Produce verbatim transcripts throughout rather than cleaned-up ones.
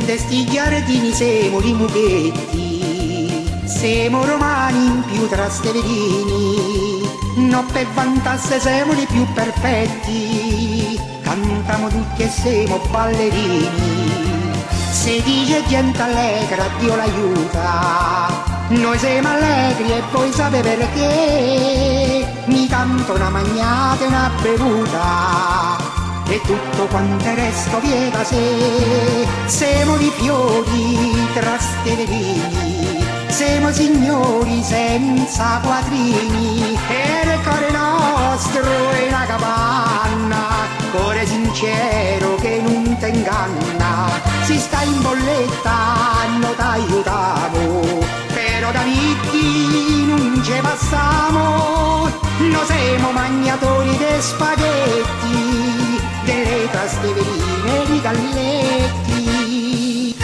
De sti giardini siamo di mucchetti, siamo romani in più tra ste vedini, non per vantasse siamo di più perfetti, cantiamo tutti e siamo ballerini. Se dice gente allegra Dio l'aiuta, noi siamo allegri e voi sapete perché, mi tanto una magnata e una bevuta, e tutto quanto il resto viene da sé. Siamo di fiori tra ste verini, siamo signori senza quattrini, e il cuore nostro è una capanna, cuore sincero che non ti inganna. Si sta in bolletta, non t'aiutiamo, però da vitti non ci passiamo. Noi siamo magnatori de spaghetti, delle trasteverine di galletti.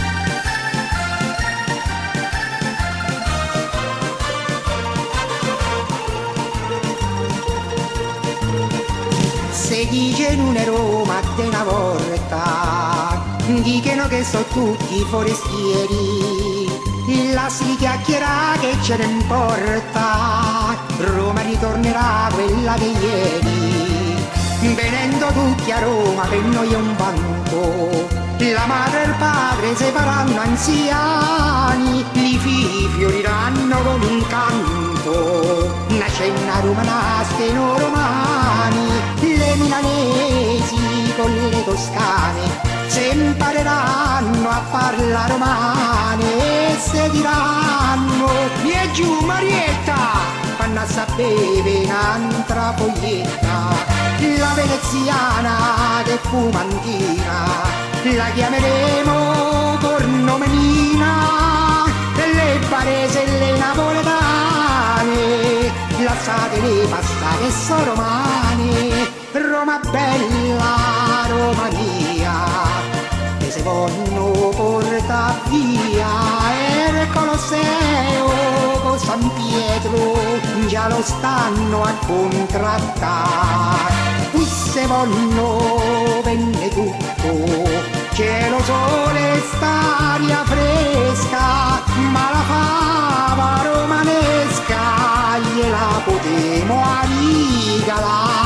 Se dice non è Roma de una volta, dicono che sono tutti forestieri, lasci chiacchiera che ce ne importa, Roma ritornerà quella di ieri, venendo tutti a Roma per noi è un vanto, la madre e il padre si faranno anziani, i figli fioriranno con un canto, una cena romana steno romani, le milanesi con le toscane se impareranno a parlare romane e se diranno via giù Marietta, fanno a sapere un'altra foglietta, la veneziana che fumantina la chiameremo cornomenina, le barese e le napoletane lasciate le passate sono romane. Roma bella, Roma mia, e se vanno porta via il Colosseo con San Pietro già lo stanno a contrattare. Qui se vanno venne tutto, cielo, sole, staria fresca, ma la fava romanesca gliela potremo regalare.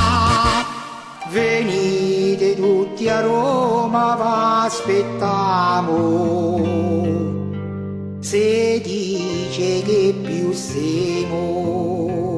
Venite tutti a Roma, v'aspettiamo, se dice che più siamo.